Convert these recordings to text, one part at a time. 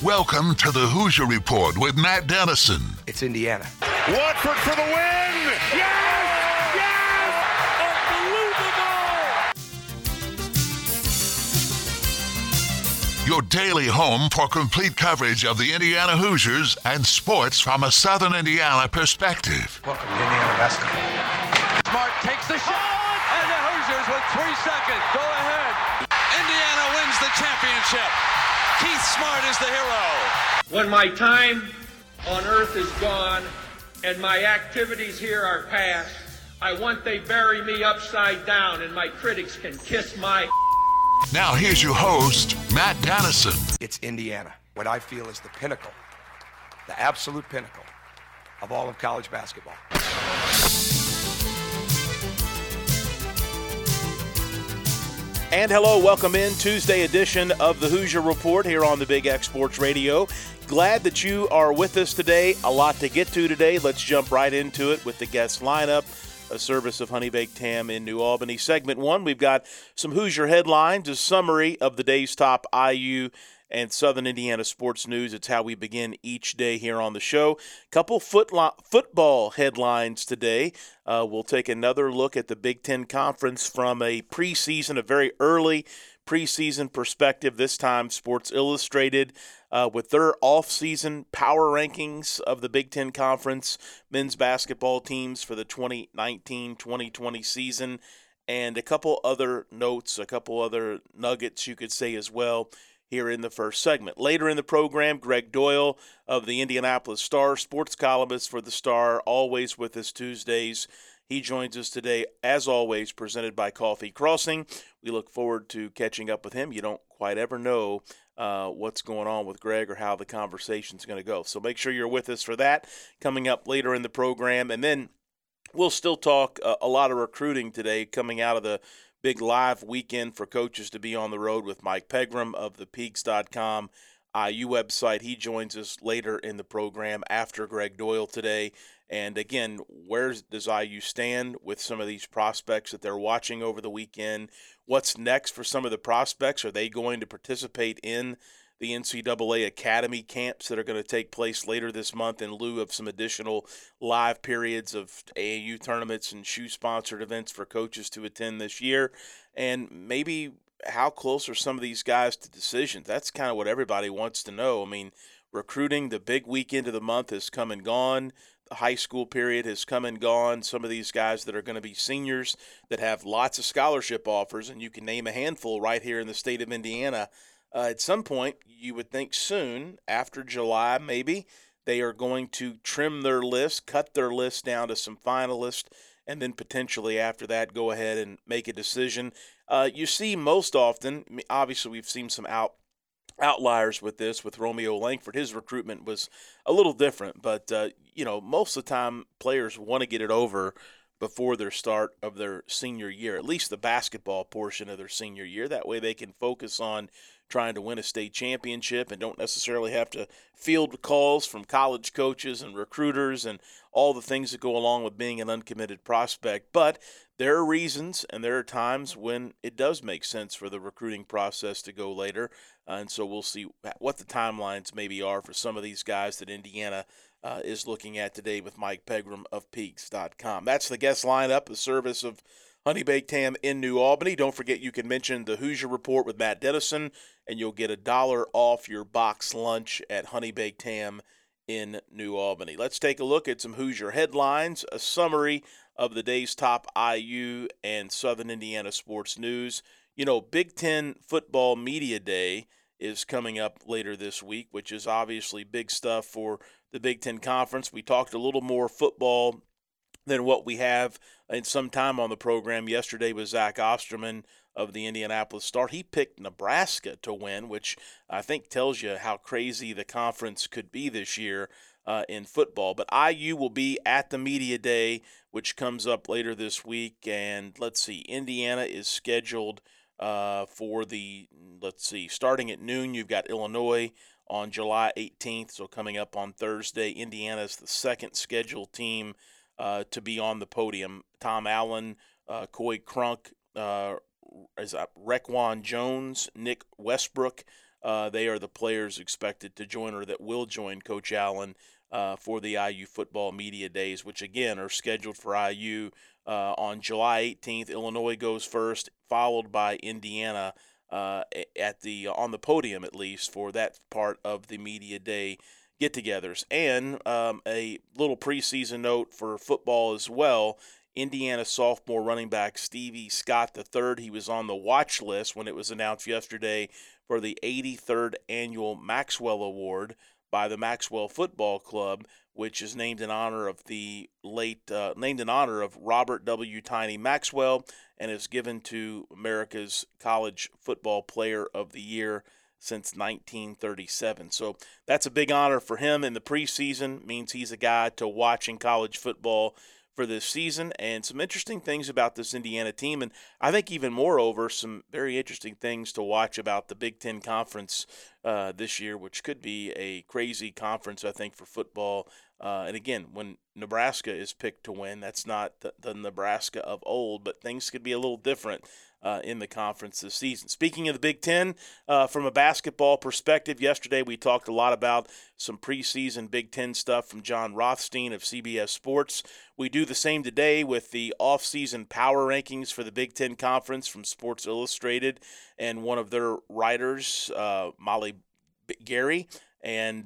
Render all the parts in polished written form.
Welcome to the Hoosier Report with Matt Dennison. It's Indiana. Watford for the win! Yes! Yes! Unbelievable! Your daily home for complete coverage of the Indiana Hoosiers and sports from a Southern Indiana perspective. Welcome to Indiana basketball. Smart takes the shot, and the Hoosiers with 3 seconds go ahead. Indiana wins the championship. Keith Smart is the hero. When my time on earth is gone and my activities here are past, I want they bury me upside down and my critics can kiss my... Now here's your host, Matt Dennison. It's Indiana, what I feel is the pinnacle, the absolute pinnacle of all of college basketball. And hello, welcome in Tuesday edition of the Hoosier Report here on the Big X Sports Radio. Glad that you are with us today. A lot to get to today. Let's jump right into it with the guest lineup, a service of Honey Baked Ham in New Albany. Segment 1, we've got some Hoosier headlines, a summary of the day's top IU and Southern Indiana sports news. It's how we begin each day here on the show. Couple football headlines today. We'll take another look at the Big Ten Conference from a very early preseason perspective. This time, Sports Illustrated with their off-season power rankings of the Big Ten Conference men's basketball teams for the 2019-2020 season, and a couple other notes, a couple other nuggets you could say as well here in the first segment. Later in the program, Greg Doyle of the Indianapolis Star, sports columnist for the Star, always with us Tuesdays. He joins us today, as always, presented by Coffee Crossing. We look forward to catching up with him. You don't quite ever know what's going on with Greg or how the conversation's going to go. So make sure you're with us for that coming up later in the program. And then we'll still talk a lot of recruiting today coming out of the big live weekend for coaches to be on the road with Mike Pegram of the Peaks.com IU website. He joins us later in the program after Greg Doyle today. And again, where does IU stand with some of these prospects that they're watching over the weekend? What's next for some of the prospects? Are they going to participate in the NCAA Academy camps that are going to take place later this month in lieu of some additional live periods of AAU tournaments and shoe-sponsored events for coaches to attend this year? And maybe how close are some of these guys to decisions? That's kind of what everybody wants to know. I mean, recruiting, the big weekend of the month has come and gone. The high school period has come and gone. Some of these guys that are going to be seniors that have lots of scholarship offers, and you can name a handful right here in the state of Indiana. At some point, you would think soon, after July maybe, they are going to trim their list, cut their list down to some finalists, and then potentially after that go ahead and make a decision. You see most often, obviously we've seen some outliers with this, with Romeo Langford. His recruitment was a little different, but most of the time players want to get it over before their start of their senior year, at least the basketball portion of their senior year. That way they can focus on trying to win a state championship and don't necessarily have to field calls from college coaches and recruiters and all the things that go along with being an uncommitted prospect. But there are reasons and there are times when it does make sense for the recruiting process to go later. And so we'll see what the timelines maybe are for some of these guys that Indiana is looking at today with Mike Pegram of Peaks.com. That's the guest lineup, the service of Honey Baked Ham in New Albany. Don't forget you can mention the Hoosier Report with Matt Dennison, and you'll get $1 off your box lunch at Honey Baked Ham in New Albany. Let's take a look at some Hoosier headlines, a summary of the day's top IU and Southern Indiana sports news. Big Ten Football Media Day is coming up later this week, which is obviously big stuff for the Big Ten Conference. We talked a little more football than what we have in some time on the program. Yesterday was Zach Osterman of the Indianapolis Star. He picked Nebraska to win, which I think tells you how crazy the conference could be this year in football. But IU will be at the Media Day, which comes up later this week. And let's see, Indiana is scheduled starting at noon, you've got Illinois on July 18th, so coming up on Thursday. Indiana is the second scheduled team to be on the podium. Tom Allen, Coy Crunk, Requan Jones, Nick Westbrook they are the players expected to join or that will join Coach Allen for the IU football media days, which again are scheduled for IU on July 18th. Illinois goes first, followed by Indiana on the podium at least for that part of the media day get-togethers. And a little preseason note for football as well. Indiana sophomore running back Stevie Scott III, he was on the watch list when it was announced yesterday for the 83rd annual Maxwell Award by the Maxwell Football Club, which is named in honor of Robert W. Tiny Maxwell and is given to America's College Football Player of the Year since 1937. So that's a big honor for him in the preseason. Means he's a guy to watch in college football for this season, and some interesting things about this Indiana team, and I think even moreover, some very interesting things to watch about the Big Ten Conference this year, which could be a crazy conference, I think, for football. And again, when Nebraska is picked to win, that's not the Nebraska of old, but things could be a little different in the conference this season. Speaking of the Big Ten, from a basketball perspective, yesterday we talked a lot about some preseason Big Ten stuff from John Rothstein of CBS Sports. We do the same today with the off-season power rankings for the Big Ten Conference from Sports Illustrated and one of their writers, Molly Gary, and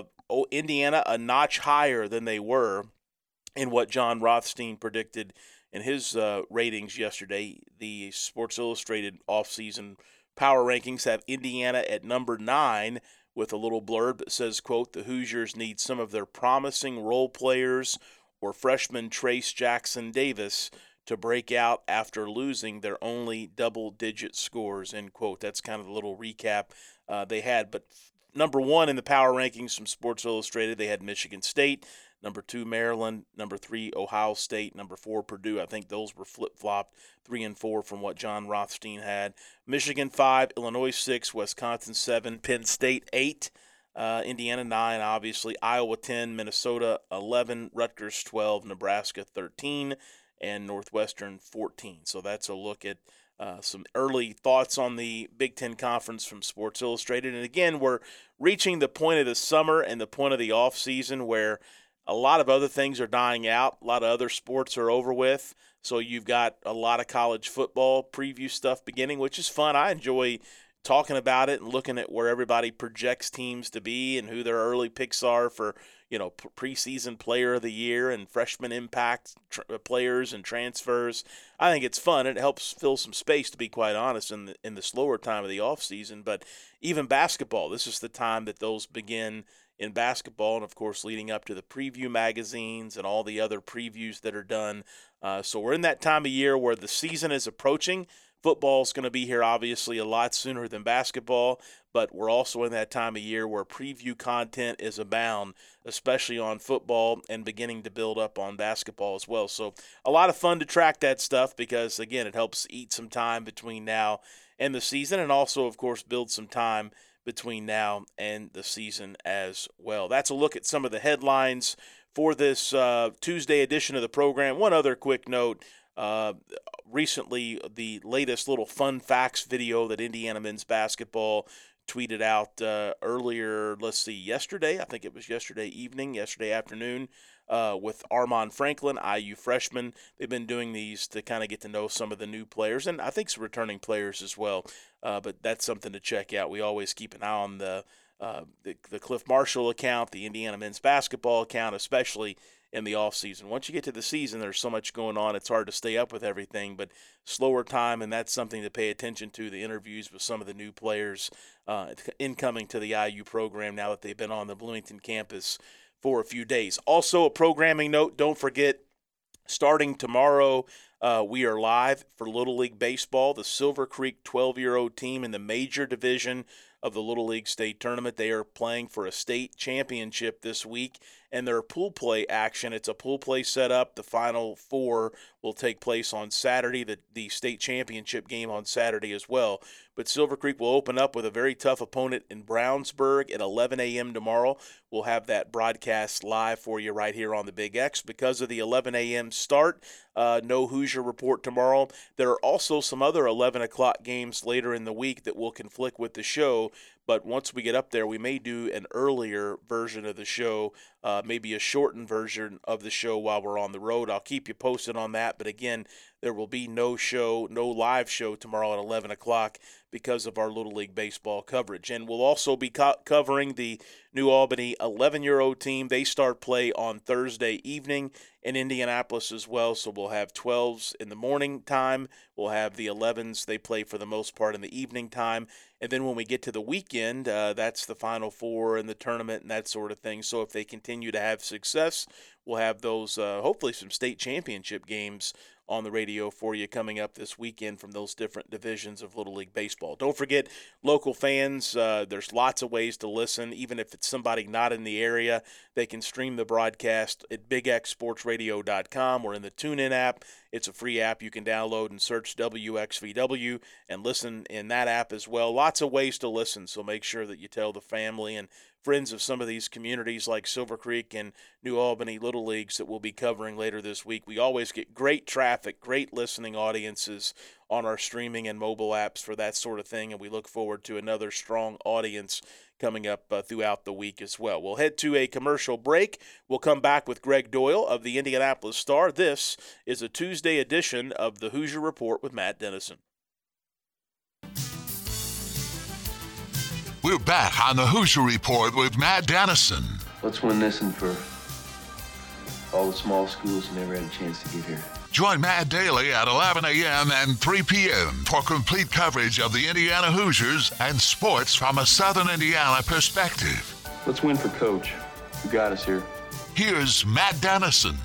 Indiana a notch higher than they were in what John Rothstein predicted in his ratings yesterday. The Sports Illustrated off-season power rankings have Indiana at number 9 with a little blurb that says, quote, the Hoosiers need some of their promising role players or freshman Trace Jackson Davis to break out after losing their only double-digit scores, end quote. That's kind of the little recap they had. But number 1 in the power rankings from Sports Illustrated, they had Michigan State. Number 2, Maryland. Number 3, Ohio State. Number 4, Purdue. I think those were flip-flopped, 3 and 4 from what John Rothstein had. Michigan 5, Illinois 6, Wisconsin 7, Penn State 8, Indiana 9, obviously, Iowa 10, Minnesota 11, Rutgers 12, Nebraska 13, and Northwestern 14. So that's a look at some early thoughts on the Big Ten Conference from Sports Illustrated. And again, we're reaching the point of the summer and the point of the off-season where a lot of other things are dying out. A lot of other sports are over with. So you've got a lot of college football preview stuff beginning, which is fun. I enjoy talking about it and looking at where everybody projects teams to be and who their early picks are for, preseason player of the year and freshman impact players and transfers. I think it's fun. It helps fill some space, to be quite honest, in the slower time of the offseason. But even basketball, this is the time that those begin in basketball, and of course leading up to the preview magazines and all the other previews that are done. So we're in that time of year where the season is approaching. Football's going to be here obviously a lot sooner than basketball, but we're also in that time of year where preview content is abound, especially on football, and beginning to build up on basketball as well. So a lot of fun to track that stuff because, again, it helps eat some time between now and the season, and also, of course, build some time between now and the season as well. That's a look at some of the headlines for this Tuesday edition of the program. One other quick note, recently the latest little fun facts video that Indiana men's basketball tweeted out earlier, yesterday. I think it was yesterday afternoon, with Armand Franklin, IU freshman. They've been doing these to kind of get to know some of the new players, and I think some returning players as well. But that's something to check out. We always keep an eye on the Cliff Marshall account, the Indiana men's basketball account, especially in the offseason. Once you get to the season, there's so much going on, it's hard to stay up with everything, but slower time, and that's something to pay attention to, the interviews with some of the new players incoming to the IU program now that they've been on the Bloomington campus for a few days. Also, a programming note, don't forget, starting tomorrow, we are live for Little League Baseball, the Silver Creek 12-year-old team in the major division of the Little League State Tournament. They are playing for a state championship this week, and their pool play action, it's a pool play setup. The Final Four will take place on Saturday, the state championship game on Saturday as well. But Silver Creek will open up with a very tough opponent in Brownsburg at 11 a.m. tomorrow. We'll have that broadcast live for you right here on the Big X. Because of the 11 a.m. start, no Hoosier Report tomorrow. There are also some other 11 o'clock games later in the week that will conflict with the show, But once we get up there, we may do an earlier version of the show, maybe a shortened version of the show while we're on the road. I'll keep you posted on that. But again, there will be no live show tomorrow at 11 o'clock because of our Little League Baseball coverage. And we'll also be covering the New Albany 11-year-old team. They start play on Thursday evening in Indianapolis as well. So we'll have 12s in the morning time. We'll have the 11s. They play for the most part in the evening time. And then when we get to the weekend, that's the Final Four and the tournament and that sort of thing. So if they continue to have success, we'll have those, hopefully some state championship games on the radio for you coming up this weekend from those different divisions of Little League Baseball. Don't forget, local fans, there's lots of ways to listen. Even if it's somebody not in the area, they can stream the broadcast at bigxsportsradio.com or in the TuneIn app. It's a free app you can download and search WXVW and listen in that app as well. Lots of ways to listen, so make sure that you tell the family and friends of some of these communities like Silver Creek and New Albany Little Leagues that we'll be covering later this week. We always get great traffic, great listening audiences on our streaming and mobile apps for that sort of thing, and we look forward to another strong audience coming up throughout the week as well. We'll head to a commercial break. We'll come back with Greg Doyle of the Indianapolis Star. This is a Tuesday edition of the Hoosier Report with Matt Dennison. We're back on the Hoosier Report with Matt Dennison. Let's win this one for all the small schools who never had a chance to get here. Join Matt daily at 11 a.m. and 3 p.m. for complete coverage of the Indiana Hoosiers and sports from a Southern Indiana perspective. Let's win for Coach, who got us here. Here's Matt Dennison.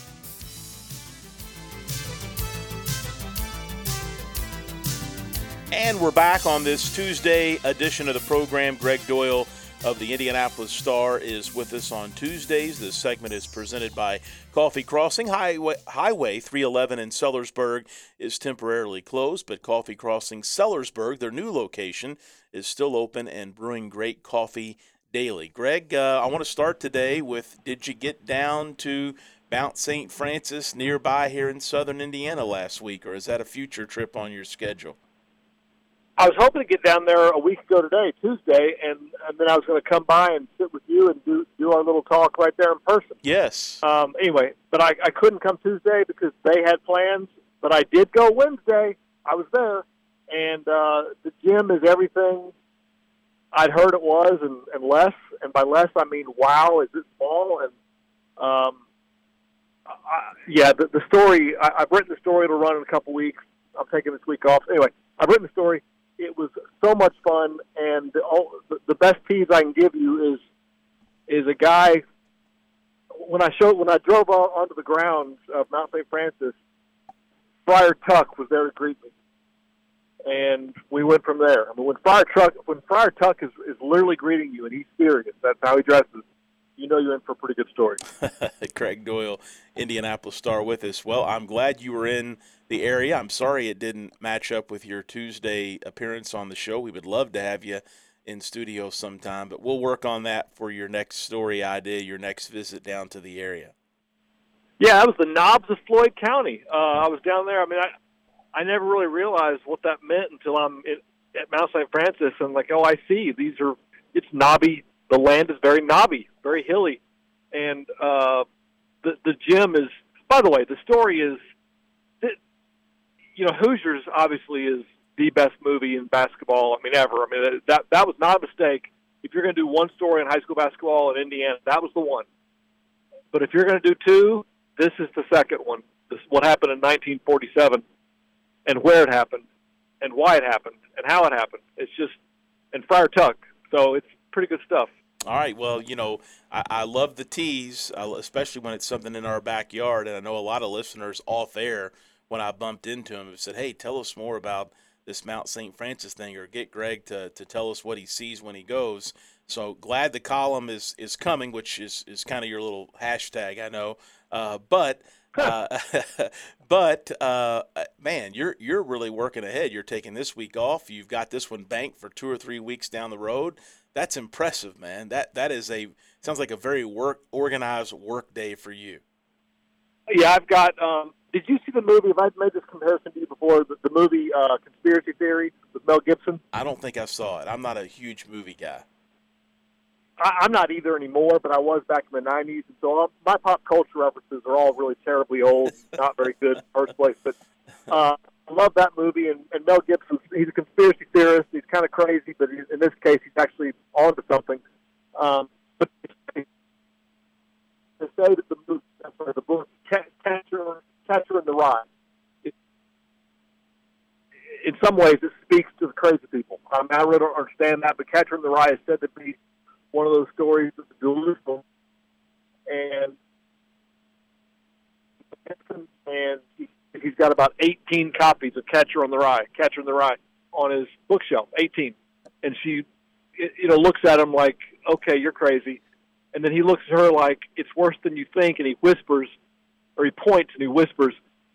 And we're back on this Tuesday edition of the program. Greg Doyle of the Indianapolis Star is with us on Tuesdays. This segment is presented by Coffee Crossing. Highway 311 in Sellersburg is temporarily closed, but Coffee Crossing Sellersburg, their new location, is still open and brewing great coffee daily. Greg, I want to start today with, did you get down to Mount St. Francis nearby here in southern Indiana last week, or is that a future trip on your schedule? I was hoping to get down there a week ago today, Tuesday, and then I was going to come by and sit with you and do our little talk right there in person. Yes. Anyway, but I couldn't come Tuesday because they had plans, but I did go Wednesday. I was there, and the gym is everything I'd heard it was and less, and by less I mean, wow, is it small? And, the story, I've written the story. It'll run in a couple weeks. I'm taking this week off. Anyway, I've written the story. It was so much fun, and the best tease I can give you is a guy. When I drove onto the grounds of Mount St. Francis, Friar Tuck was there to greet me, and we went from there. I mean, when Friar Tuck is literally greeting you, and he's serious, that's how he dresses, you know you're in for a pretty good story. Craig Doyle, Indianapolis Star, with us. Well, I'm glad you were in the area. I'm sorry it didn't match up with your Tuesday appearance on the show. We would love to have you in studio sometime, but we'll work on that for your next story idea, your next visit down to the area. Yeah, that was the Knobs of Floyd County. I was down there. I mean, I never really realized what that meant until I'm at Mount St. Francis, and like, oh, I see. It's knobby. The land is very knobby, very hilly, and the gym is. By the way, the story is, Hoosiers obviously is the best movie in basketball. I mean, ever. I mean, that was not a mistake. If you're going to do one story in high school basketball in Indiana, that was the one. But if you're going to do two, this is the second one. This is what happened in 1947, and where it happened, and why it happened, and how it happened. It's just, and Friar Tuck. So it's pretty good stuff. All right. Well, I love the tease, especially when it's something in our backyard. And I know a lot of listeners off air, when I bumped into him, have said, hey, tell us more about this Mount St. Francis thing, or get Greg to tell us what he sees when he goes. So glad the column is coming, which is kind of your little hashtag, I know. But man, you're really working ahead. You're taking this week off. You've got this one banked for 2 or 3 weeks down the road. That's impressive, man. That is sounds like a very organized work day for you. Yeah, I've got. Did you see the movie? Have I made this comparison to you before? The movie Conspiracy Theory with Mel Gibson. I don't don't think I saw it. I'm not a huge movie guy. I'm not either anymore, but I was back in the 90s. And so my pop culture references are all really terribly old, not very good in the first place. But I love that movie. And Mel Gibson, he's a conspiracy theorist. He's kind of crazy, but in this case, he's actually onto something. But to say that the book Catcher in the Rye, in some ways, it speaks to the crazy people. I really don't understand that, but Catcher in the Rye is said to be one of those stories that's delusional, and he's got about 18 copies of Catcher in the Rye on his bookshelf, 18. And she, looks at him like, okay, you're crazy. And then he looks at her like, it's worse than you think, and he whispers, or he points and he whispers,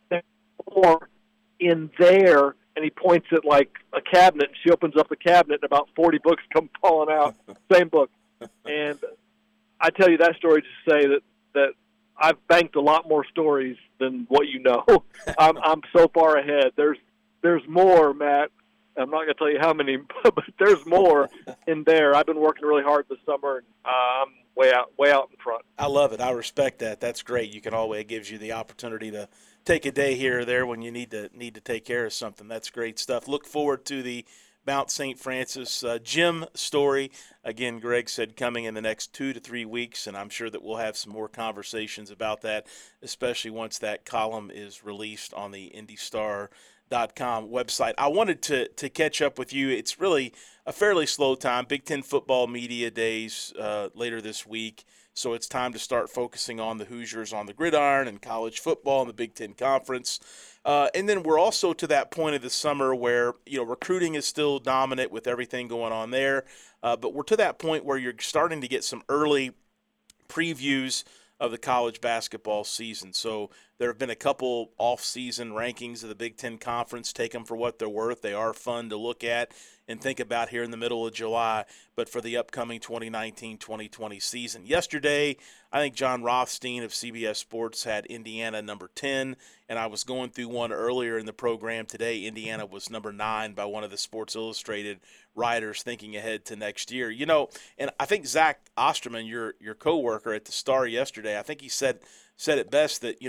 or in there, and he points at like a cabinet, and she opens up the cabinet, and about 40 books come falling out, same book. And I tell you that story to say that I've banked a lot more stories than what you know. I'm so far ahead. There's more, Matt. I'm not going to tell you how many, but there's more in there. I've been working really hard this summer, and I'm way out in front. I love it. I respect that. That's great. It gives you the opportunity to take a day here or there when you need to take care of something. That's great stuff. Look forward to the Mount St. Francis gym story. Again, Greg said coming in the next 2 to 3 weeks, and I'm sure that we'll have some more conversations about that, especially once that column is released on the IndyStar.com website. I wanted to catch up with you. It's really a fairly slow time. Big Ten football media days later this week, so it's time to start focusing on the Hoosiers on the gridiron and college football and the Big Ten Conference. And then we're also to that point of the summer where, recruiting is still dominant with everything going on there. But we're to that point where you're starting to get some early previews of the college basketball season. So there have been a couple off-season rankings of the Big Ten Conference. Take them for what they're worth. They are fun to look at and think about here in the middle of July, but for the upcoming 2019-2020 season. Yesterday, I think John Rothstein of CBS Sports had Indiana number 10, and I was going through one earlier in the program today. Indiana was number 9 by one of the Sports Illustrated writers thinking ahead to next year. And I think Zach Osterman, your coworker at the Star yesterday, I think he said it best that,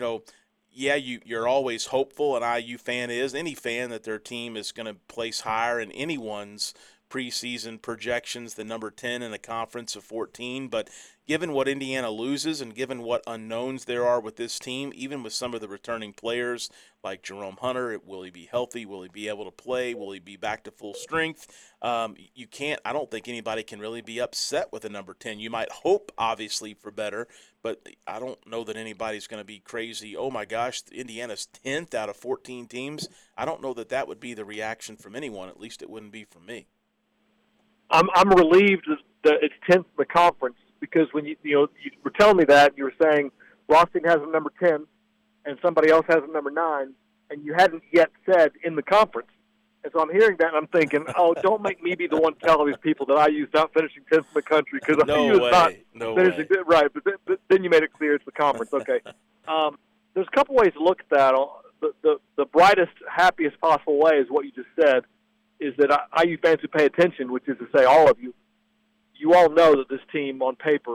you're always hopeful, an IU fan is, any fan, that their team is going to place higher in anyone's preseason projections than number 10 in a conference of 14. But given what Indiana loses and given what unknowns there are with this team, even with some of the returning players like Jerome Hunter, will he be healthy? Will he be able to play? Will he be back to full strength? I don't think anybody can really be upset with a number 10. You might hope, obviously, for better, but I don't know that anybody's going to be crazy. Oh, my gosh, Indiana's 10th out of 14 teams. I don't know that would be the reaction from anyone. At least it wouldn't be from me. I'm relieved that it's 10th in the conference, because when you were telling me that, you were saying Rothstein has a number 10 and somebody else has a number 9, and you hadn't yet said in the conference. And so I'm hearing that, and I'm thinking, don't make me be the one to tell all these people that IU's not finishing 10th in the country, because IU is not finishing. Right, but then you made it clear it's the conference. Okay. There's a couple ways to look at that. The brightest, happiest possible way is what you just said, is that IU fans who pay attention, which is to say all of you, you all know that this team on paper,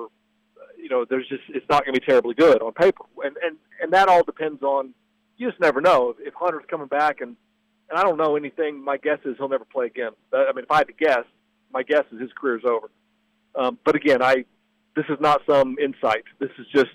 it's not going to be terribly good on paper. And that all depends on, you just never know. If Hunter's coming back, and I don't know anything, my guess is he'll never play again. If I had to guess, my guess is his career's over. But again, this is not some insight. This is just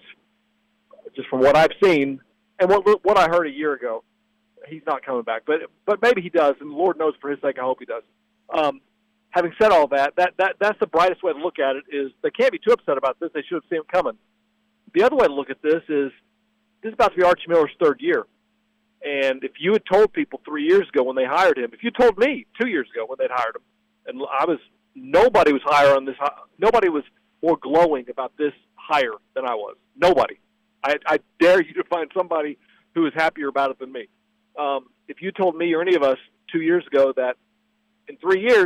from what I've seen and what I heard a year ago. He's not coming back, but maybe he does, and Lord knows for his sake, I hope he does. Having said all that's the brightest way to look at it. Is they can't be too upset about this. They should have seen it coming. The other way to look at this is about to be Archie Miller's 3rd year, and if you had told people 3 years ago when they hired him, if you told me 2 years ago when they'd hired him, and nobody was higher on this, nobody was more glowing about this hire than I was. Nobody. I dare you to find somebody who is happier about it than me. If you told me or any of us 2 years ago that in 3 years,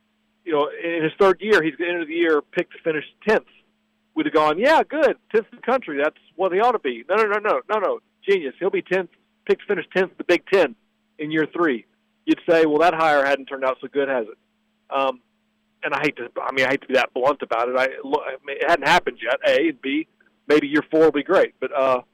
in his 3rd year, he's going to enter the year picked to finish 10th, we'd have gone, yeah, good, 10th in the country. That's what they ought to be. No, genius. He'll be 10th, picked to finish 10th in the Big Ten in year 3. You'd say, well, that hire hadn't turned out so good, has it? And I hate to be that blunt about it. It hadn't happened yet, A, and B, maybe year 4 will be great. But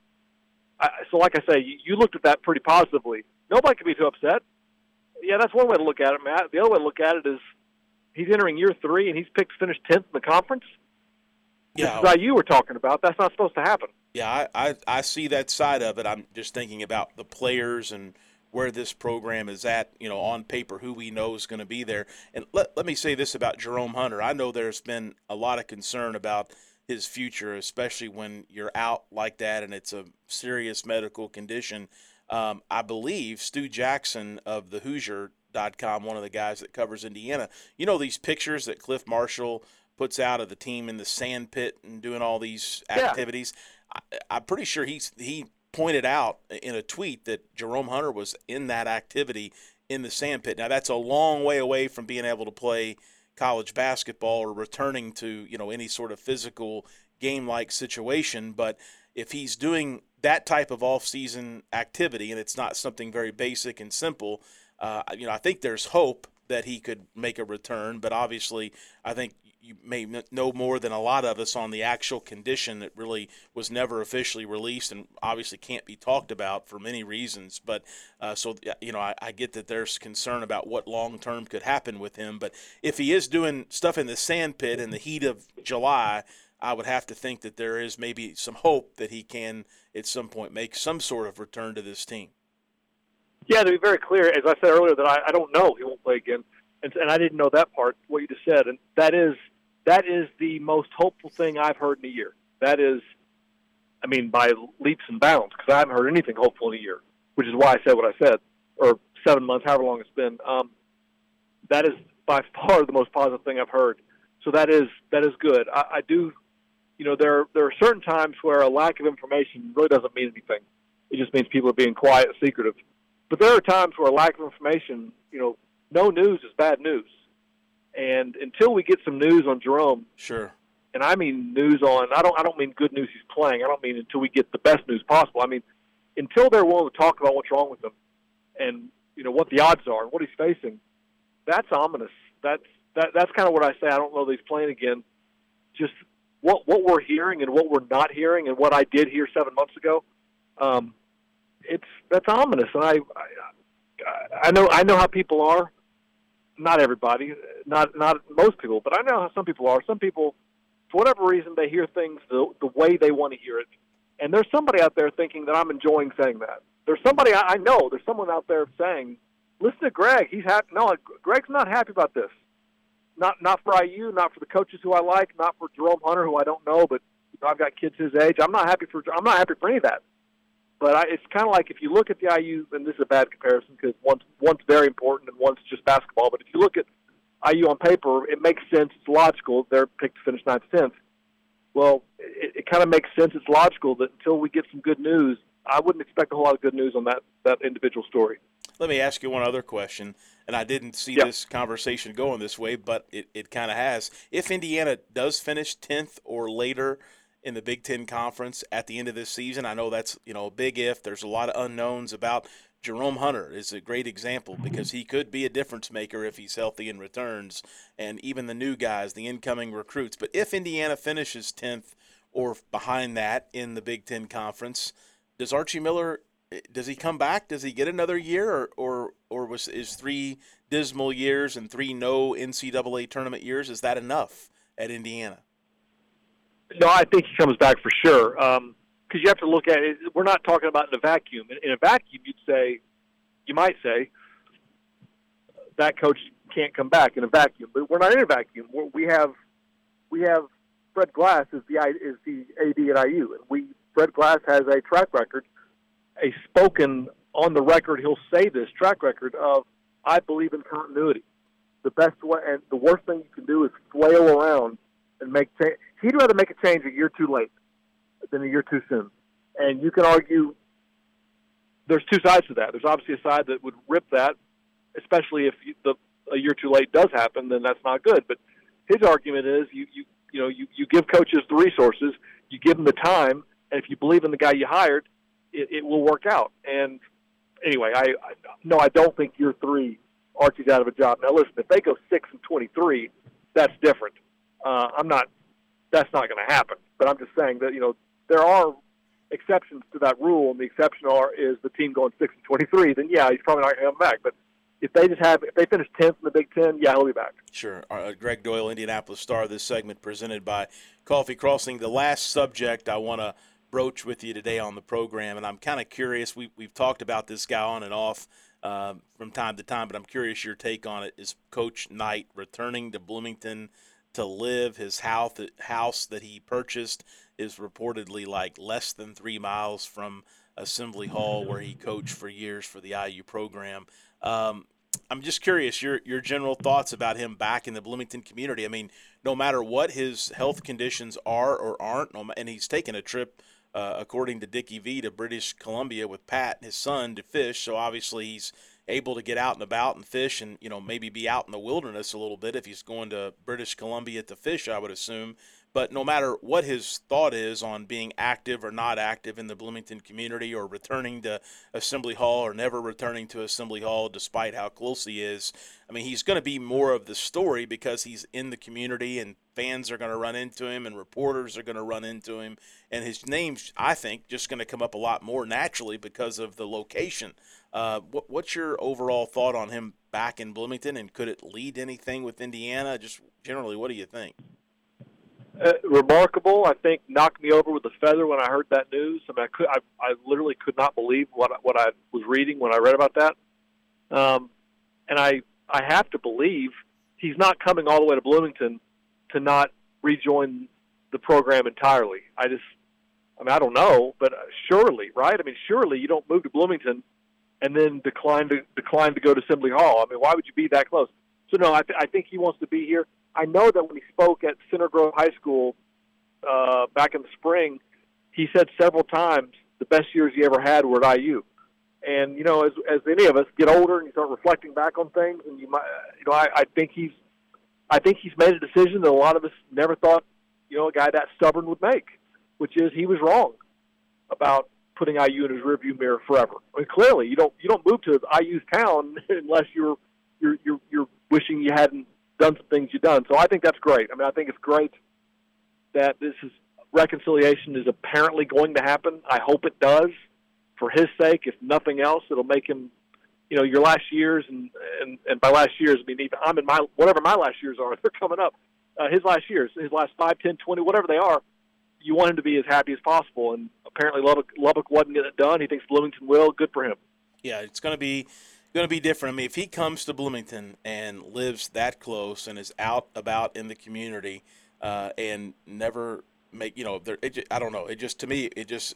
so like I say, you looked at that pretty positively. Nobody can be too upset. Yeah, that's one way to look at it, Matt. The other way to look at it is he's entering year 3, and he's picked to finish 10th in the conference. Yeah. This is IU we're talking about. That's not supposed to happen. Yeah, I see that side of it. I'm just thinking about the players and where this program is at, on paper, who we know is going to be there. And let me say this about Jerome Hunter. I know there's been a lot of concern about his future, especially when you're out like that and it's a serious medical condition. I believe Stu Jackson of the Hoosier.com, one of the guys that covers Indiana, these pictures that Cliff Marshall puts out of the team in the sand pit and doing all these activities. Yeah. I'm pretty sure he pointed out in a tweet that Jerome Hunter was in that activity in the sand pit. Now, that's a long way away from being able to play college basketball or returning to, any sort of physical game-like situation. But if he's doing that type of off-season activity and it's not something very basic and simple, I think there's hope that he could make a return. But obviously, I think you may know more than a lot of us on the actual condition that really was never officially released and obviously can't be talked about for many reasons. But I get that there's concern about what long-term could happen with him. But if he is doing stuff in the sand pit in the heat of July, I would have to think that there is maybe some hope that he can at some point make some sort of return to this team. Yeah, to be very clear, as I said earlier, that I don't know he won't play again. And I didn't know that part, what you just said. And that is the most hopeful thing I've heard in a year. That is, by leaps and bounds, because I haven't heard anything hopeful in a year, which is why I said what I said, or 7 months, however long it's been. That is by far the most positive thing I've heard. So that is good. I do, there are certain times where a lack of information really doesn't mean anything. It just means people are being quiet and secretive. But there are times where a lack of information, no news is bad news. And until we get some news on Jerome, sure, and I mean news on, I don't mean good news he's playing. I don't mean until we get the best news possible. I mean until they're willing to talk about what's wrong with him and what the odds are and what he's facing. That's ominous. That's kind of what I say. I don't know that he's playing again. Just what we're hearing and what we're not hearing and what I did hear 7 months ago. That's ominous. And I know how people are. Not everybody, not most people, but I know how some people are. Some people, for whatever reason, they hear things the way they want to hear it. And there's somebody out there thinking that I'm enjoying saying that. There's somebody I know. There's someone out there saying, "Listen to Greg. He's happy." No, Greg's not happy about this. Not for IU, not for the coaches who I like, not for Jerome Hunter, who I don't know, but I've got kids his age. I'm not happy for any of that. But it's kind of like if you look at the IU, and this is a bad comparison because one's very important and one's just basketball. But if you look at IU on paper, it makes sense. It's logical. They're picked to finish 9th, 10th. Well, it kind of makes sense. It's logical that until we get some good news, I wouldn't expect a whole lot of good news on that individual story. Let me ask you one other question, and I didn't see this conversation going this way, but it kind of has. If Indiana does finish 10th or later in the Big Ten Conference at the end of this season, I know that's a big if. There's a lot of unknowns about Jerome Hunter is a great example because he could be a difference maker if he's healthy and returns, and even the new guys, the incoming recruits. But if Indiana finishes 10th or behind that in the Big Ten Conference, does Archie Miller, does he come back? Does he get another year, or is 3 dismal years and 3 no NCAA tournament years, is that enough at Indiana? No, I think he comes back for sure. Because you have to look at it. We're not talking about in a vacuum. In a vacuum, you might say, that coach can't come back in a vacuum. But we're not in a vacuum. We have Fred Glass is the AD at IU, and Fred Glass has a track record, a spoken on the record. He'll say this track record of, I believe in continuity. The best way and the worst thing you can do is flail around and make change. He'd rather make a change a year too late than a year too soon. And you can argue there's two sides to that. There's obviously a side that would rip that, especially if a year too late does happen, then that's not good. But his argument is you give coaches the resources, you give them the time, and if you believe in the guy you hired, it will work out. And anyway, I don't think year 3 Archie's out of a job. Now, listen, if they go 6-23, that's different. That's not going to happen. But I'm just saying that, there are exceptions to that rule, and the exception is the team going 6-23. Then yeah, he's probably not going to come back. But if they finish 10th in the Big Ten, yeah, he'll be back. Sure. Greg Doyle, Indianapolis Star. This segment presented by Coffee Crossing. The last subject I want to broach with you today on the program, and I'm kind of curious. We've talked about this guy on and off from time to time, but I'm curious your take on it. Is Coach Knight returning to Bloomington to live? His house that he purchased is reportedly like less than 3 miles from Assembly Hall, where he coached for years for the IU program. I'm just curious your general thoughts about him back in the Bloomington community. I mean, no matter what his health conditions are or aren't, and he's taken a trip, according to Dickie V, to British Columbia with Pat, his son, to fish. So obviously he's able to get out and about and fish and, maybe be out in the wilderness a little bit if he's going to British Columbia to fish, I would assume. But no matter what his thought is on being active or not active in the Bloomington community or returning to Assembly Hall or never returning to Assembly Hall despite how close he is, I mean, he's going to be more of the story because he's in the community and fans are going to run into him and reporters are going to run into him. And his name's, I think, just going to come up a lot more naturally because of the location. What's your overall thought on him back in Bloomington, and could it lead to anything with Indiana? Just generally, what do you think? Remarkable. I think knocked me over with a feather when I heard that news. I mean, I literally could not believe what I was reading when I read about that. And I have to believe he's not coming all the way to Bloomington to not rejoin the program entirely. I don't know, but surely, right? I mean, surely you don't move to Bloomington and then decline to go to Assembly Hall. I mean, why would you be that close? So no, I think he wants to be here. I know that when he spoke at Center Grove High School back in the spring, he said several times the best years he ever had were at IU. And as any of us get older and you start reflecting back on things, and I think he's made a decision that a lot of us never thought a guy that stubborn would make, which is he was wrong about putting IU in his rearview mirror forever. I mean, clearly you don't move to IU's town unless you're wishing you hadn't done some things you've done. So I think that's great. I mean, I think it's great that reconciliation is apparently going to happen. I hope it does for his sake. If nothing else, it'll make him, your last years, and by last years, I mean, even I'm in whatever my last years are, they're coming up. His last years, his last 5, 10, 20, whatever they are, you want him to be as happy as possible. And apparently Lubbock wasn't getting it done. He thinks Bloomington will. Good for him. Yeah, it's going to be different. I mean, if he comes to Bloomington and lives that close and is out about in the community and never make, I don't know. It just, to me,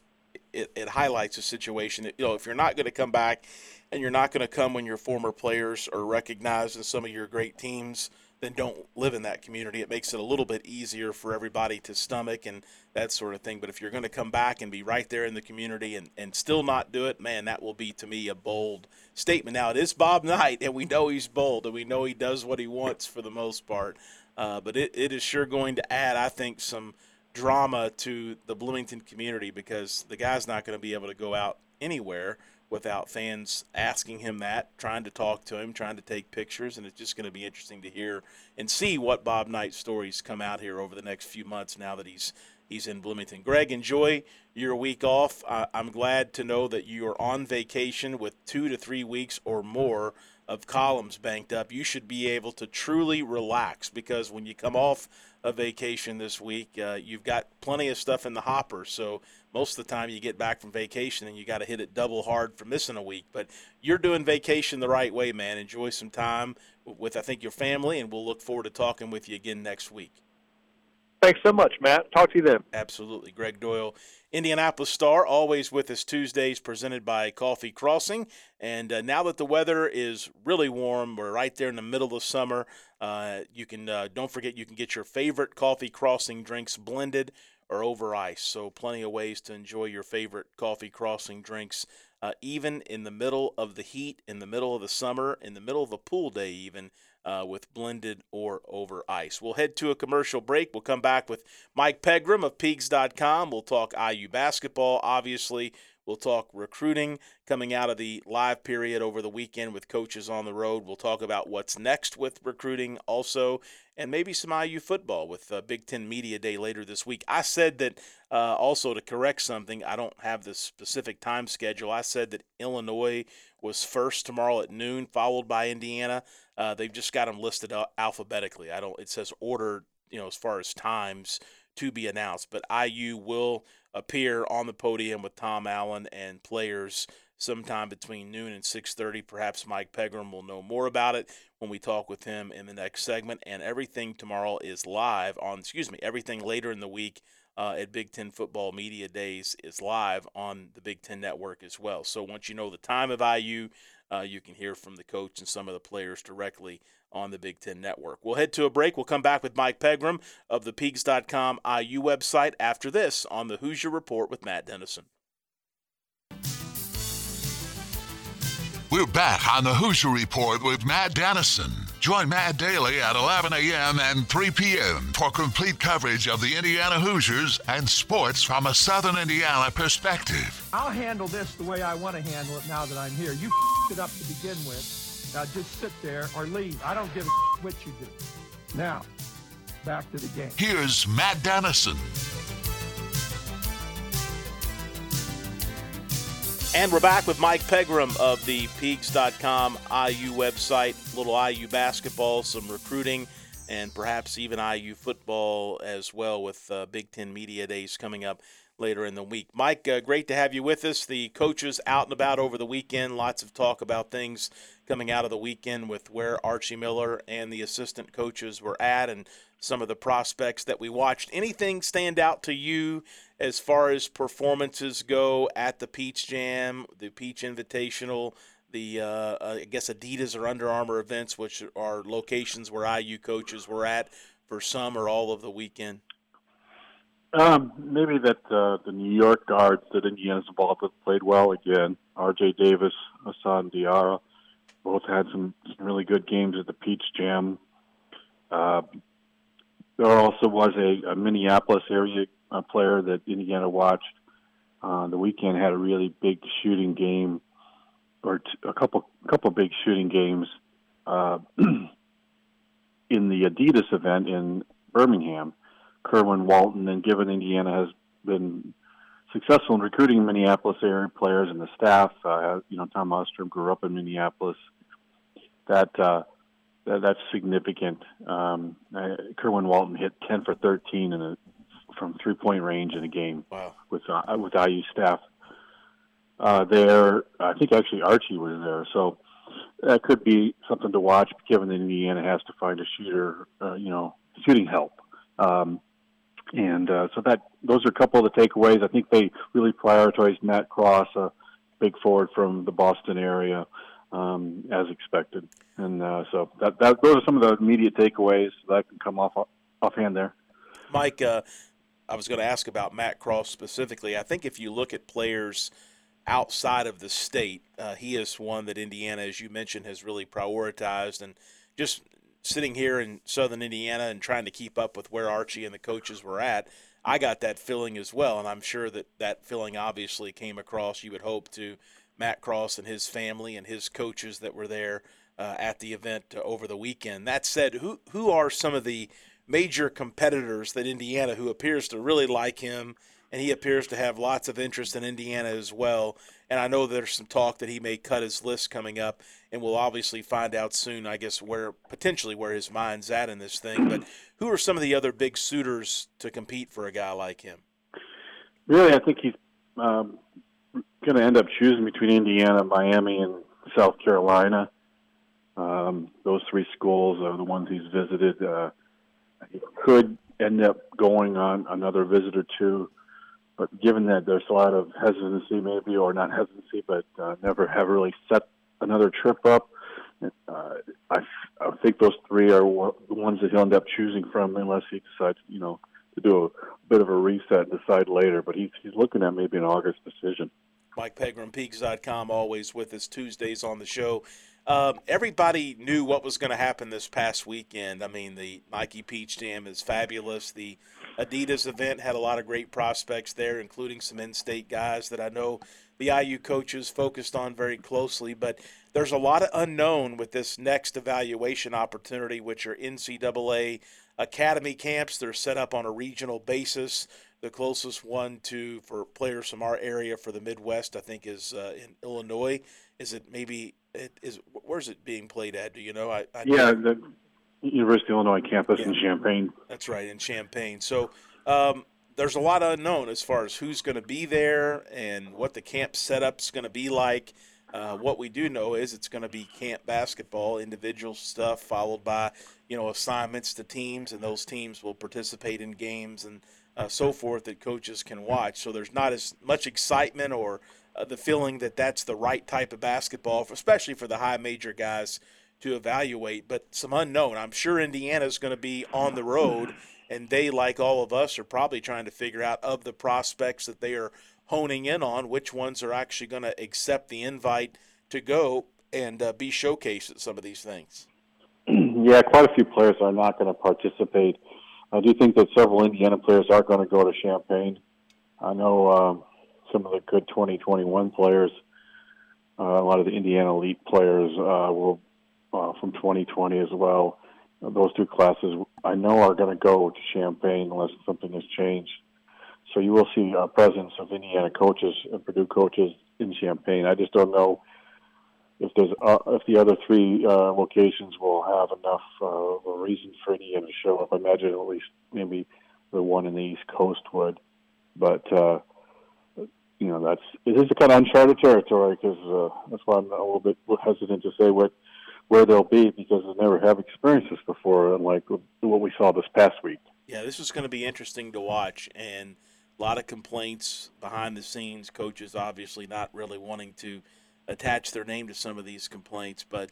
it highlights a situation that, if you're not going to come back and you're not going to come when your former players are recognized in some of your great teams, then don't live in that community. It makes it a little bit easier for everybody to stomach and that sort of thing. But if you're going to come back and be right there in the community and still not do it, man, that will be, to me, a bold statement. Now, it is Bob Knight, and we know he's bold, and we know he does what he wants for the most part. But it is sure going to add, I think, some drama to the Bloomington community, because the guy's not going to be able to go out anywhere without fans asking him that, trying to talk to him, trying to take pictures, and it's just going to be interesting to hear and see what Bob Knight stories come out here over the next few months now that he's in Bloomington. Greg, enjoy your week off. I'm glad to know that you are on vacation with 2 to 3 weeks or more of columns banked up. You should be able to truly relax, because when you come off a vacation this week, you've got plenty of stuff in the hopper. So most of the time you get back from vacation and you got to hit it double hard for missing a week. But you're doing vacation the right way, man. Enjoy some time with, I think, your family, and we'll look forward to talking with you again next week. Thanks so much, Matt. Talk to you then. Absolutely. Greg Doyle, Indianapolis Star, always with us Tuesdays, presented by Coffee Crossing. And now that the weather is really warm, we're right there in the middle of summer, you can don't forget you can get your favorite Coffee Crossing drinks blended or over ice. So plenty of ways to enjoy your favorite Coffee Crossing drinks, even in the middle of the heat, in the middle of the summer, in the middle of a pool day even, with blended or over ice. We'll head to a commercial break. We'll come back with Mike Pegram of Peegs.com. We'll talk IU basketball, obviously, We'll talk recruiting coming out of the live period over the weekend with coaches on the road. We'll talk about what's next with recruiting also, and maybe some IU football with Big Ten Media Day later this week. I said that also, to correct something, I don't have the specific time schedule. I said that Illinois was first tomorrow at noon, followed by Indiana. They've just got them listed alphabetically. It says order, as far as times to be announced. But IU will appear on the podium with Tom Allen and players sometime between noon and 6:30. Perhaps Mike Pegram will know more about it when we talk with him in the next segment. And everything tomorrow is live everything later in the week at Big Ten Football Media Days is live on the Big Ten Network as well. So once you know the time of IU, you can hear from the coach and some of the players directly on the Big Ten Network. We'll head to a break. We'll come back with Mike Pegram of the Peegs.com IU website after this on the Hoosier Report with Matt Dennison. We're back on the Hoosier Report with Matt Dennison. Join Matt daily at 11 a.m. and 3 p.m. for complete coverage of the Indiana Hoosiers and sports from a Southern Indiana perspective. I'll handle this the way I want to handle it now that I'm here. You it up to begin with. Now just sit there or leave. I don't give a what you do. Now, back to the game. Here's Matt Dennison. And we're back with Mike Pegram of the Peegs.com IU website. Little IU basketball, some recruiting, and perhaps even IU football as well with Big Ten Media Days coming up later in the week. Mike, great to have you with us. The coaches out and about over the weekend. Lots of talk about things coming out of the weekend with where Archie Miller and the assistant coaches were at and some of the prospects that we watched. Anything stand out to you as far as performances go at the Peach Jam, the Peach Invitational, the I guess Adidas or Under Armour events, which are locations where IU coaches were at for some or all of the weekend? Maybe that the New York guards that Indiana's involved with played well again. R.J. Davis, Hassan Diarra, both had some really good games at the Peach Jam. There also was a Minneapolis area player that Indiana watched. The weekend had a really big shooting game, or a couple big shooting games in the Adidas event in Birmingham. Kerwin Walton, and given Indiana has been successful in recruiting Minneapolis area players and the staff, Tom Ostrom grew up in Minneapolis. That's significant. Kerwin Walton hit 10 for 13 from 3-point range in a game. Wow. with IU staff there. I think actually Archie was there, so that could be something to watch. Given that Indiana has to find a shooter, shooting help. So those are a couple of the takeaways. I think they really prioritized Matt Cross, a big forward from the Boston area, as expected. And so those are some of the immediate takeaways that can come offhand there. Mike, I was going to ask about Matt Cross specifically. I think if you look at players outside of the state, he is one that Indiana, as you mentioned, has really prioritized. And just sitting here in southern Indiana and trying to keep up with where Archie and the coaches were at, I got that feeling as well, and I'm sure that feeling obviously came across, you would hope, to Matt Cross and his family and his coaches that were there at the event over the weekend. That said, who are some of the major competitors that Indiana, who appears to really like him, and he appears to have lots of interest in Indiana as well, and I know there's some talk that he may cut his list coming up, and we'll obviously find out soon, I guess, where his mind's at in this thing. But who are some of the other big suitors to compete for a guy like him? Really, I think he's going to end up choosing between Indiana, Miami, and South Carolina. Those three schools are the ones he's visited. He could end up going on another visit or two, but given that there's a lot of hesitancy, maybe, or not hesitancy, but never have really set another trip up, I think those three are the ones that he'll end up choosing from, unless he decides, to do a bit of a reset and decide later. But he's looking at maybe an August decision. Mike Pegram, Peegs.com, always with us Tuesdays on the show. Everybody knew what was going to happen this past weekend. I mean, the Nike Peach Jam is fabulous. The Adidas event had a lot of great prospects there, including some in-state guys that I know the IU coaches focused on very closely. But there's a lot of unknown with this next evaluation opportunity, which are NCAA academy camps. They're set up on a regional basis. The closest one for players from our area for the Midwest, I think, is in Illinois. Is it maybe where's it being played at? Do you know? The University of Illinois campus in Champaign. That's right, in Champaign. So there's a lot of unknown as far as who's going to be there and what the camp setup's going to be like. What we do know is it's going to be camp basketball, individual stuff, followed by assignments to teams, and those teams will participate in games and so forth that coaches can watch. So there's not as much excitement or the feeling that that's the right type of basketball, especially for the high major guys to evaluate. But some unknown. I'm sure Indiana's going to be on the road, and they, like all of us, are probably trying to figure out of the prospects that they are honing in on, which ones are actually going to accept the invite to go and be showcased at some of these things. Yeah, quite a few players are not going to participate. I do think that several Indiana players are going to go to Champaign. I know some of the good 2021 players, a lot of the Indiana elite players will from 2020 as well. Those two classes I know are going to go to Champaign unless something has changed. So you will see a presence of Indiana coaches and Purdue coaches in Champaign. I just don't know if the other three locations will have enough a reason for Indiana to show up. I imagine at least maybe the one in the East Coast would, but it is a kind of uncharted territory because that's why I'm a little bit hesitant to say where they'll be because they never have experienced this before, unlike what we saw this past week. Yeah, this is going to be interesting to watch, and a lot of complaints behind the scenes. Coaches obviously not really wanting to attach their name to some of these complaints, but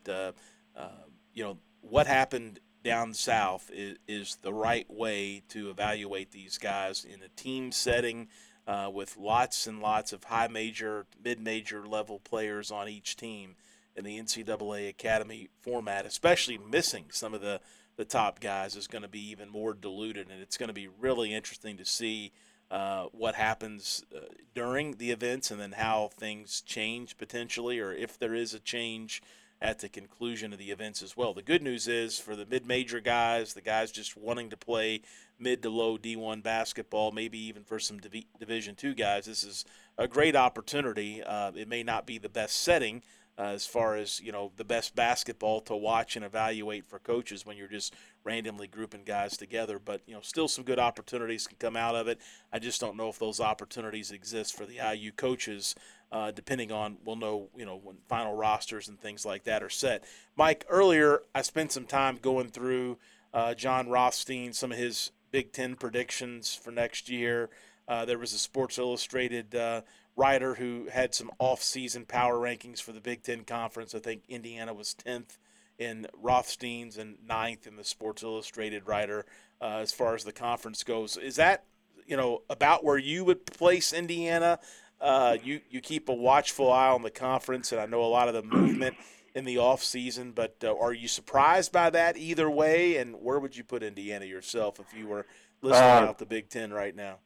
what happened down south is the right way to evaluate these guys in a team setting with lots and lots of high major, mid-major level players on each team in the NCAA Academy format, especially missing some of the top guys is going to be even more diluted, and it's going to be really interesting to see what happens during the events and then how things change potentially, or if there is a change at the conclusion of the events as well. The good news is for the mid-major guys, the guys just wanting to play mid to low D1 basketball, maybe even for some Division II guys, this is a great opportunity. It may not be the best setting as far as, the best basketball to watch and evaluate for coaches when you're just randomly grouping guys together. But, still some good opportunities can come out of it. I just don't know if those opportunities exist for the IU coaches, depending on, we'll know, when final rosters and things like that are set. Mike, earlier I spent some time going through John Rothstein, some of his Big Ten predictions for next year. There was a Sports Illustrated writer who had some off-season power rankings for the Big Ten Conference. I think Indiana was 10th in Rothstein's and 9th in the Sports Illustrated writer as far as the conference goes. Is that, about where you would place Indiana? You keep a watchful eye on the conference, and I know a lot of the movement in the off-season, but are you surprised by that either way? And where would you put Indiana yourself if you were listening out the Big Ten right now?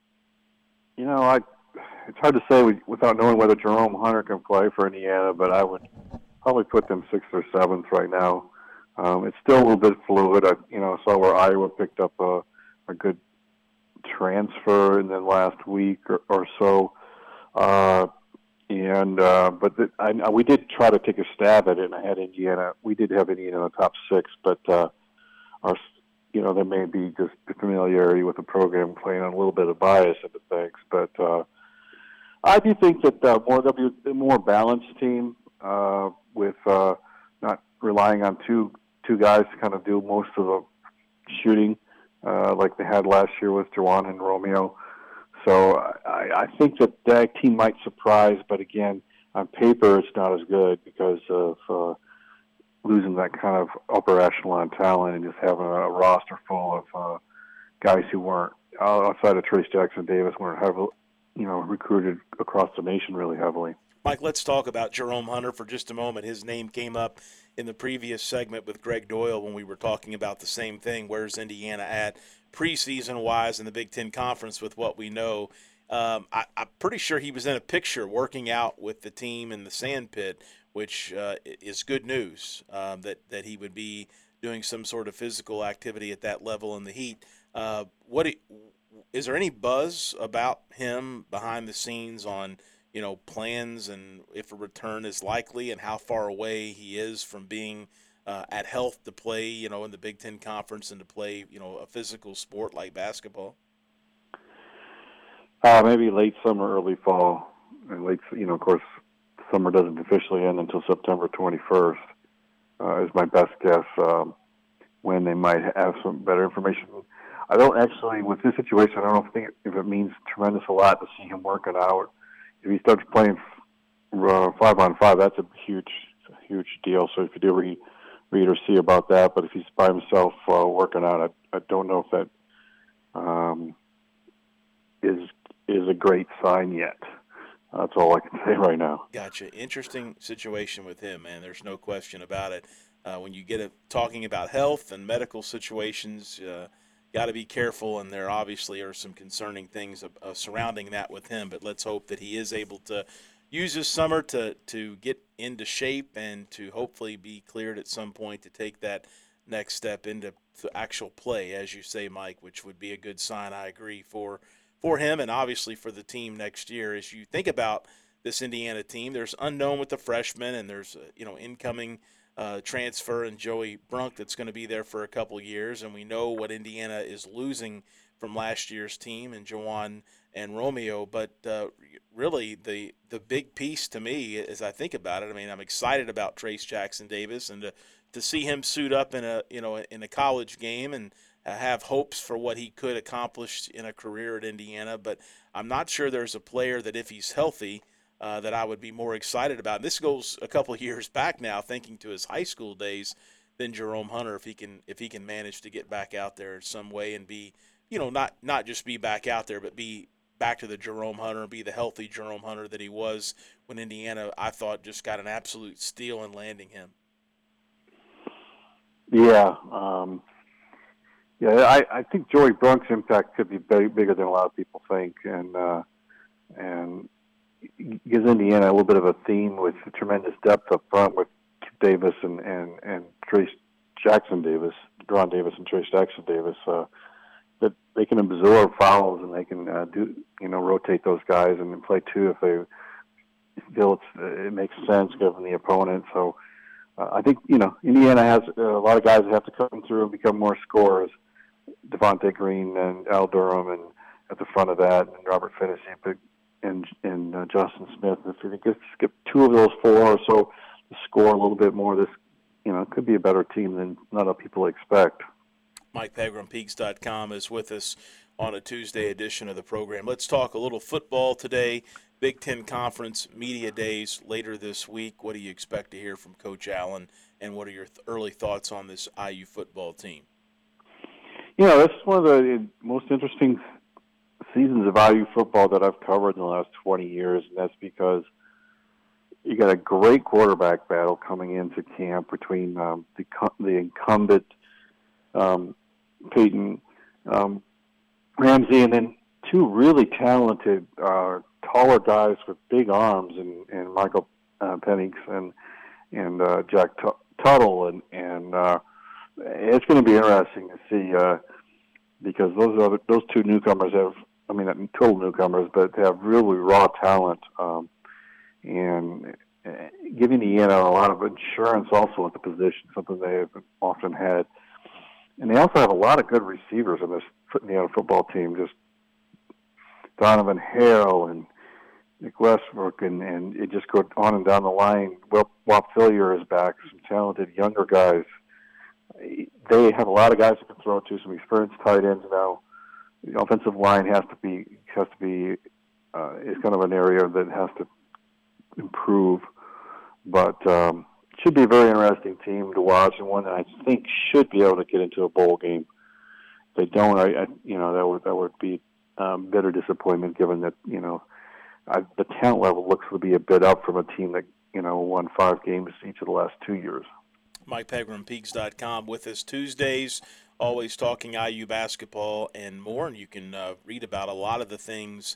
It's hard to say without knowing whether Jerome Hunter can play for Indiana, but I would probably put them 6th or 7th right now. It's still a little bit fluid. I saw where Iowa picked up a good transfer in the last week or so. We did try to take a stab at it, and I had Indiana. We did have Indiana in the top 6, but there may be just familiarity with the program playing on a little bit of bias into things. But I do think that there'll be a more balanced team with not relying on two guys to kind of do most of the shooting like they had last year with Juwan and Romeo. So I think that team might surprise, but again, on paper it's not as good because of losing that kind of upper echelon talent and just having a roster full of guys who weren't, outside of Trace Jackson Davis, weren't heavily, recruited across the nation really heavily. Mike, let's talk about Jerome Hunter for just a moment. His name came up in the previous segment with Greg Doyle when we were talking about the same thing. Where's Indiana at preseason-wise in the Big Ten Conference with what we know? I'm pretty sure he was in a picture working out with the team in the sand pit, which is good news that he would be doing some sort of physical activity at that level in the heat. Is there any buzz about him behind the scenes on, plans and if a return is likely and how far away he is from being at health to play, in the Big Ten Conference and to play, a physical sport like basketball? Maybe late summer, early fall, and of course, summer doesn't officially end until September 21st. Is my best guess when they might have some better information. I don't actually, with this situation, I don't think if it means tremendous a lot to see him working out. If he starts playing 5-on-5, that's a huge deal. So if you do read or see about that, but if he's by himself working out, I don't know if that is a great sign yet. That's all I can say right now. Gotcha. Interesting situation with him, man. There's no question about it. When you get talking about health and medical situations, got to be careful, and there obviously are some concerning things surrounding that with him. But let's hope that he is able to use this summer to get into shape and to hopefully be cleared at some point to take that next step into actual play, as you say, Mike, which would be a good sign, I agree, for him and obviously for the team next year. As you think about this Indiana team, there's unknown with the freshmen, and there's incoming transfer and Joey Brunk that's going to be there for a couple years, and we know what Indiana is losing from last year's team and Jawan and Romeo. But really, the big piece to me, as I think about it, I mean, I'm excited about Trayce Jackson-Davis and to see him suit up in a college game and have hopes for what he could accomplish in a career at Indiana. But I'm not sure there's a player that, if he's healthy, that I would be more excited about. And this goes a couple of years back now, thinking to his high school days, than Jerome Hunter, if he can manage to get back out there in some way and be, not just be back out there, but be back to the Jerome Hunter and be the healthy Jerome Hunter that he was when Indiana, I thought, just got an absolute steal in landing him. Yeah. I think Joey Brunk's impact could be bigger than a lot of people think, and gives Indiana a little bit of a theme with tremendous depth up front with Davis and Trayce Jackson-Davis, De'Ron Davis and Trayce Jackson-Davis, that they can absorb fouls and they can rotate those guys and play two if they feel it makes sense given the opponent. So I think Indiana has a lot of guys that have to come through and become more scorers. Devontae Green and Al Durham, and at the front of that, and Robert Finney and Justin Smith. If you could skip two of those four or so to score a little bit more, this could be a better team than a lot of people expect. Mike Pegram, Peaks.com, is with us on a Tuesday edition of the program. Let's talk a little football today. Big Ten Conference Media Days later this week. What do you expect to hear from Coach Allen, and what are your early thoughts on this IU football team? This is one of the most interesting seasons of IU football that I've covered in the last 20 years, and that's because you got a great quarterback battle coming into camp between the incumbent Peyton Ramsey and then two really talented taller guys with big arms and Michael Penix and Jack Tuttle, and it's going to be interesting to see because those two newcomers not total newcomers, but they have really raw talent, and giving Indiana a lot of insurance also at the position, something they have often had. And they also have a lot of good receivers on this Indiana football team, just Donovan Hale and Nick Westbrook, and it just goes on and down the line. Walt Fillier is back, some talented younger guys. They have a lot of guys who can throw to, some experienced tight ends now. The offensive line has to be is kind of an area that has to improve, but should be a very interesting team to watch, and one that I think should be able to get into a bowl game. If they don't, that would be bitter disappointment, given that the talent level looks to be a bit up from a team that won 5 games each of the last 2 years. Mike Pegram, Peaks.com, with us Tuesdays, always talking IU basketball and more, and you can read about a lot of the things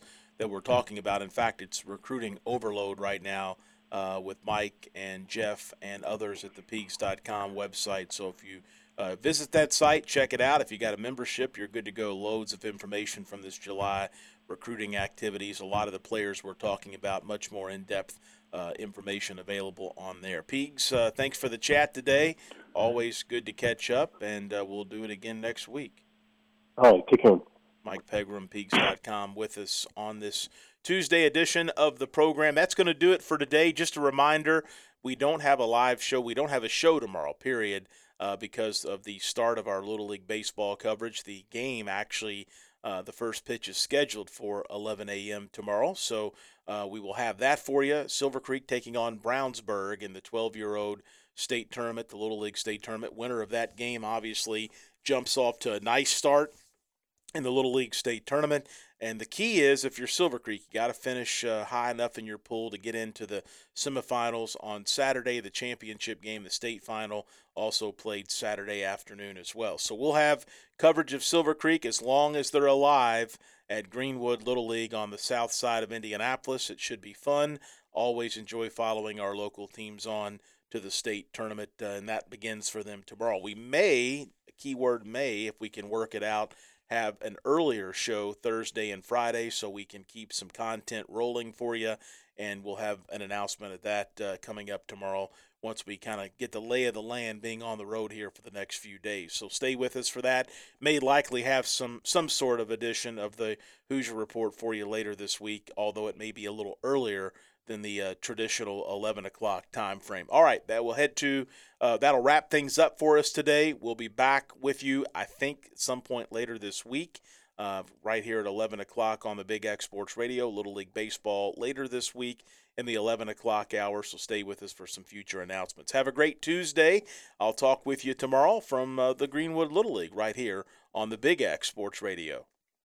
that we're talking about. In fact, it's recruiting overload right now with Mike and Jeff and others at the Peegs.com website. So if you visit that site, check it out. If you got a membership, you're good to go. Loads of information from this July recruiting activities. A lot of the players we're talking about, much more in-depth information available on there. Peegs, thanks for the chat today. Always good to catch up, and we'll do it again next week. All right, take care. Mike Pegram, Peegs.com, with us on this Tuesday edition of the program. That's going to do it for today. Just a reminder, we don't have a live show. We don't have a show tomorrow, period, because of the start of our Little League baseball coverage. The game actually, the first pitch is scheduled for 11 a.m. tomorrow, so we will have that for you. Silver Creek taking on Brownsburg in the 12-year-old state tournament, the Little League state tournament. Winner of that game obviously jumps off to a nice start in the Little League state tournament. And the key is, if you're Silver Creek, you got to finish high enough in your pool to get into the semifinals on Saturday. The championship game, the state final, also played Saturday afternoon as well. So we'll have coverage of Silver Creek as long as they're alive at Greenwood Little League on the south side of Indianapolis. It should be fun. Always enjoy following our local teams on to the state tournament, and that begins for them tomorrow. We may, keyword may, if we can work it out, have an earlier show Thursday and Friday so we can keep some content rolling for you, and we'll have an announcement of that coming up tomorrow once we kind of get the lay of the land being on the road here for the next few days. So stay with us for that. May likely have some sort of edition of the Hoosier Report for you later this week, although it may be a little earlier than the traditional 11 o'clock time frame. All right, that will head to that'll wrap things up for us today. We'll be back with you, I think, at some point later this week, right here at 11 o'clock on the Big X Sports Radio. Little League Baseball later this week in the 11 o'clock hour, so stay with us for some future announcements. Have a great Tuesday. I'll talk with you tomorrow from the Greenwood Little League right here on the Big X Sports Radio.